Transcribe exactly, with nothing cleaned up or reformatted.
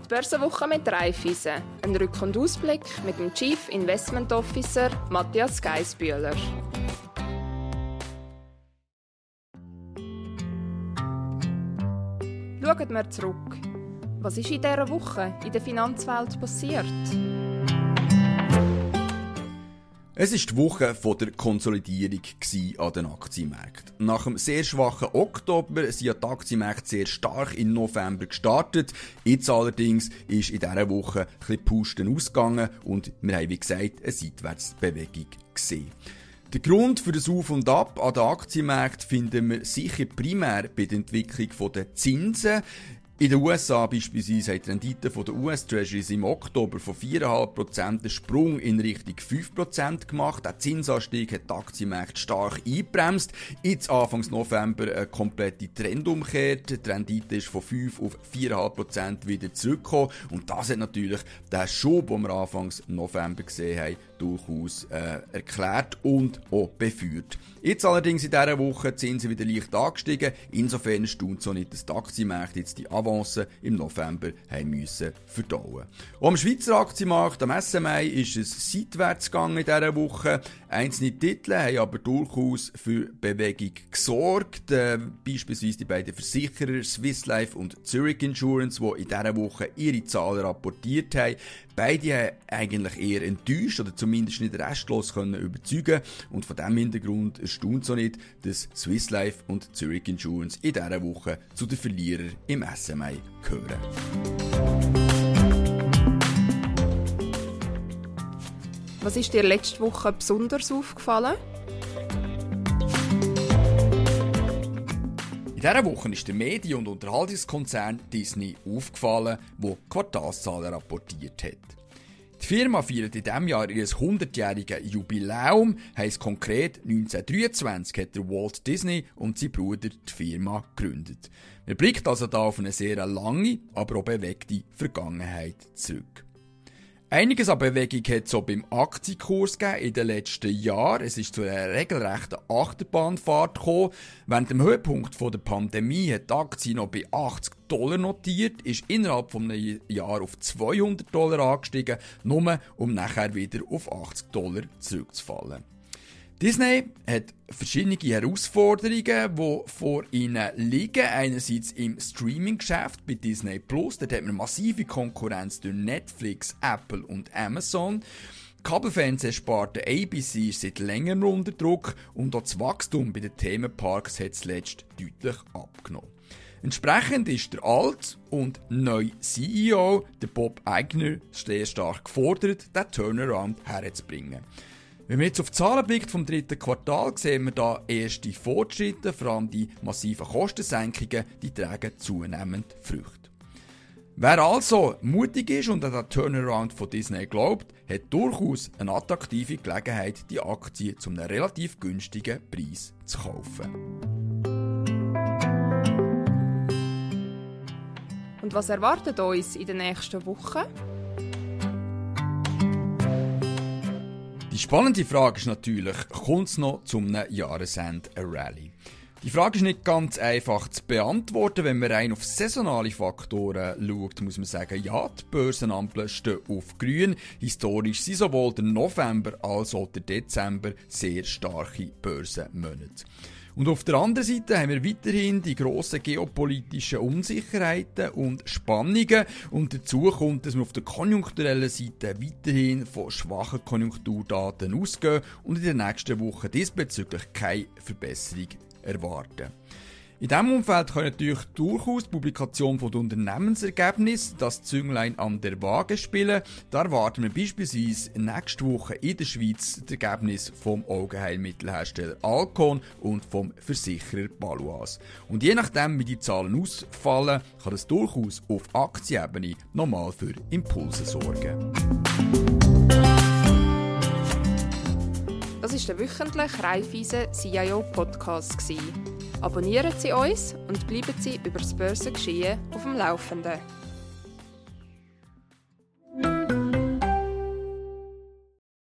Die Börsenwoche mit Raiffeisen. Ein Rück- und Ausblick mit dem Chief Investment Officer Matthias Geissbühler. Schauen wir zurück. Was ist in dieser Woche in der Finanzwelt passiert? Es war die Woche von der Konsolidierung an den Aktienmärkten. Nach einem sehr schwachen Oktober sind die Aktienmärkte sehr stark im November gestartet. Jetzt allerdings ist in dieser Woche ein bisschen Pusten ausgegangen und wir haben, wie gesagt, eine Seitwärtsbewegung gesehen. Der Grund für das Auf und Ab an den Aktienmärkten finden wir sicher primär bei der Entwicklung der Zinsen. In den U S A beispielsweise hat die Rendite der U S-Treasuries im Oktober von vier Komma fünf Prozent einen Sprung in Richtung fünf Prozent gemacht. Der Zinsanstieg hat die Aktienmärkte stark eingebremst. Jetzt Anfang November eine komplette Trendumkehr. Die Rendite ist von fünf auf vier Komma fünf Prozent wieder zurückgekommen. Und das hat natürlich den Schub, den wir Anfang November gesehen haben, durchaus äh, erklärt und auch befeuert. Jetzt allerdings in dieser Woche die Zinsen wieder leicht angestiegen. Insofern erstaunt es auch nicht, dass die Aktienmärkte jetzt die Avancen im November haben müssen verdauen. Auch am Schweizer Aktienmarkt, am S M I, ist es seitwärts gegangen in dieser Woche. Einzelne Titel haben aber durchaus für Bewegung gesorgt. Äh, beispielsweise die beiden Versicherer Swiss Life und Zurich Insurance, die in dieser Woche ihre Zahlen rapportiert haben. Beide haben eigentlich eher enttäuscht oder zumindest nicht restlos können überzeugen. Und von diesem Hintergrund erstaunt es auch nicht, dass Swiss Life und Zurich Insurance in dieser Woche zu den Verlierern im S M I gehören. Was ist dir letzte Woche besonders aufgefallen? In dieser Woche ist der Medien- und Unterhaltungskonzern Disney aufgefallen, der Quartalszahlen rapportiert hat. Die Firma feiert in diesem Jahr ihr hundertjähriges Jubiläum, heisst konkret neunzehnhundertdreiundzwanzig hat der Walt Disney und sein Bruder die Firma gegründet. Man blickt also da auf eine sehr lange, aber auch bewegte Vergangenheit zurück. Einiges an Bewegung hat es auch beim Aktienkurs gegeben in den letzten Jahren. Es ist zu einer regelrechten Achterbahnfahrt gekommen. Während dem Höhepunkt der Pandemie hat die Aktie noch bei achtzig Dollar notiert, ist innerhalb von einem Jahr auf zweihundert Dollar angestiegen, nur um nachher wieder auf achtzig Dollar zurückzufallen. Disney hat verschiedene Herausforderungen, die vor ihnen liegen. Einerseits im Streaming-Geschäft bei Disney Plus. Dort hat man massive Konkurrenz durch Netflix, Apple und Amazon. Die Kabelfernsehsparte A B C ist seit längerem unter Druck und auch das Wachstum bei den Themenparks hat zuletzt deutlich abgenommen. Entsprechend ist der alte und neue C E O, der Bob Iger, sehr stark gefordert, diesen Turnaround herzubringen. Wenn man jetzt auf die Zahlen blickt vom dritten Quartal, sehen wir da erste Fortschritte, vor allem die massiven Kostensenkungen, die tragen zunehmend Früchte. Wer also mutig ist und an den Turnaround von Disney glaubt, hat durchaus eine attraktive Gelegenheit, die Aktie zu einem relativ günstigen Preis zu kaufen. Und was erwartet uns in den nächsten Wochen? Die spannende Frage ist natürlich, kommt es noch zum Jahresende eine Rallye? Die Frage ist nicht ganz einfach zu beantworten. Wenn man rein auf saisonale Faktoren schaut, muss man sagen, ja, die Börsenampeln stehen auf grün. Historisch sind sowohl der November als auch der Dezember sehr starke Börsenmonate. Und auf der anderen Seite haben wir weiterhin die grossen geopolitischen Unsicherheiten und Spannungen. Und dazu kommt, dass wir auf der konjunkturellen Seite weiterhin von schwachen Konjunkturdaten ausgehen und in den nächsten Wochen diesbezüglich keine Verbesserung erwarten. In diesem Umfeld kann natürlich durchaus die Publikation von Unternehmensergebnissen das Zünglein an der Waage spielen. Da erwarten wir beispielsweise nächste Woche in der Schweiz das Ergebnis vom Augenheilmittelhersteller Alcon und vom Versicherer Baloise. Und je nachdem, wie die Zahlen ausfallen, kann es durchaus auf Aktienebene nochmal für Impulse sorgen. Das war der wöchentliche Raiffeisen C I O Podcast. Abonnieren Sie uns und bleiben Sie über das Börsengeschehen auf dem Laufenden.